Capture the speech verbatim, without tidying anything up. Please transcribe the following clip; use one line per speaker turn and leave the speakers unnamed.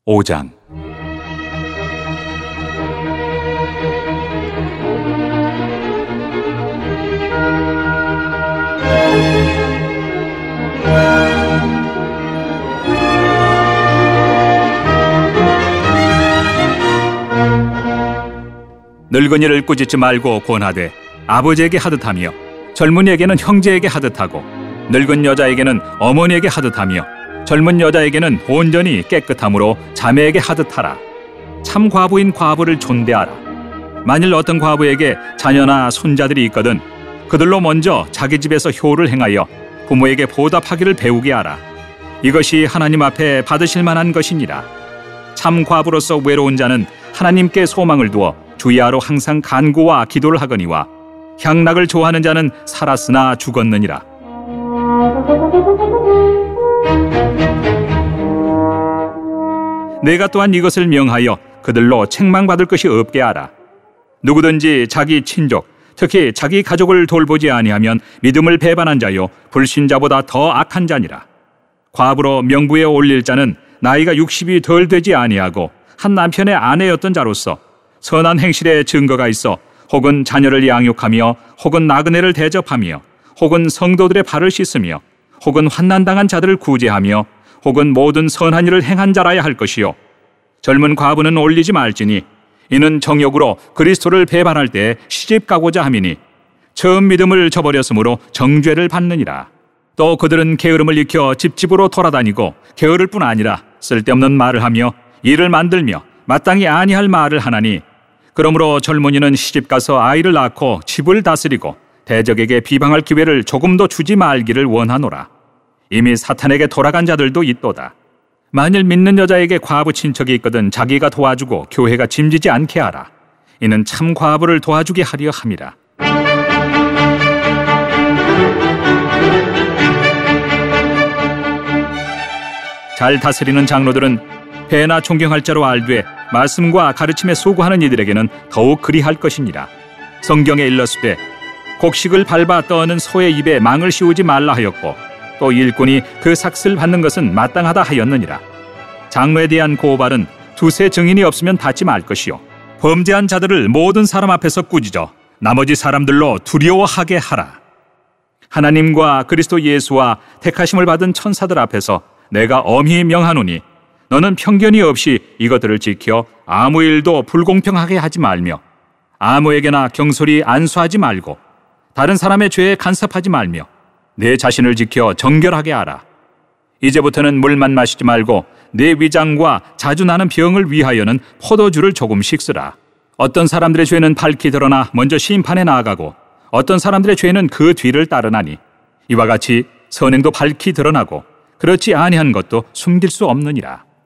오 장. 늙은이를 꾸짖지 말고 권하되 아버지에게 하듯하며 젊은이에게는 형제에게 하듯하고 늙은 여자에게는 어머니에게 하듯하며 젊은 여자에게는 온전히 깨끗함으로 자매에게 하듯하라. 참 과부인 과부를 존대하라. 만일 어떤 과부에게 자녀나 손자들이 있거든 그들로 먼저 자기 집에서 효를 행하여 부모에게 보답하기를 배우게 하라. 이것이 하나님 앞에 받으실 만한 것이니라. 참 과부로서 외로운 자는 하나님께 소망을 두어 주야로 항상 간구와 기도를 하거니와 향락을 좋아하는 자는 살았으나 죽었느니라. 내가 또한 이것을 명하여 그들로 책망받을 것이 없게 하라. 누구든지 자기 친족, 특히 자기 가족을 돌보지 아니하면 믿음을 배반한 자요 불신자보다 더 악한 자니라. 과부로 명부에 올릴 자는 나이가 육십이 덜 되지 아니하고 한 남편의 아내였던 자로서 선한 행실에 증거가 있어 혹은 자녀를 양육하며 혹은 나그네를 대접하며 혹은 성도들의 발을 씻으며 혹은 환난당한 자들을 구제하며 혹은 모든 선한 일을 행한 자라야 할 것이요 젊은 과부는 올리지 말지니 이는 정욕으로 그리스도를 배반할 때 시집 가고자 함이니 처음 믿음을 저버렸으므로 정죄를 받느니라. 또 그들은 게으름을 익혀 집집으로 돌아다니고 게으를 뿐 아니라 쓸데없는 말을 하며 일을 만들며 마땅히 아니할 말을 하나니 그러므로 젊은이는 시집가서 아이를 낳고 집을 다스리고 대적에게 비방할 기회를 조금도 주지 말기를 원하노라. 이미 사탄에게 돌아간 자들도 있도다. 만일 믿는 여자에게 과부 친척이 있거든 자기가 도와주고 교회가 짐지지 않게 하라. 이는 참 과부를 도와주게 하려 함이라. 잘 다스리는 장로들은 배나 존경할 자로 알되 말씀과 가르침에 소구하는 이들에게는 더욱 그리할 것이니라. 성경에 일렀으되 곡식을 밟아 떠는 소의 입에 망을 씌우지 말라 하였고 또 일꾼이 그 삭슬 받는 것은 마땅하다 하였느니라. 장로에 대한 고발은 두세 증인이 없으면 받지 말 것이요 범죄한 자들을 모든 사람 앞에서 꾸짖어 나머지 사람들로 두려워하게 하라. 하나님과 그리스도 예수와 택하심을 받은 천사들 앞에서 내가 엄히 명하노니 너는 편견이 없이 이것들을 지켜 아무 일도 불공평하게 하지 말며 아무에게나 경솔히 안수하지 말고 다른 사람의 죄에 간섭하지 말며 내 자신을 지켜 정결하게 하라. 이제부터는 물만 마시지 말고 내 위장과 자주 나는 병을 위하여는 포도주를 조금씩 쓰라. 어떤 사람들의 죄는 밝히 드러나 먼저 심판에 나아가고 어떤 사람들의 죄는 그 뒤를 따르나니 이와 같이 선행도 밝히 드러나고 그렇지 아니한 것도 숨길 수 없느니라.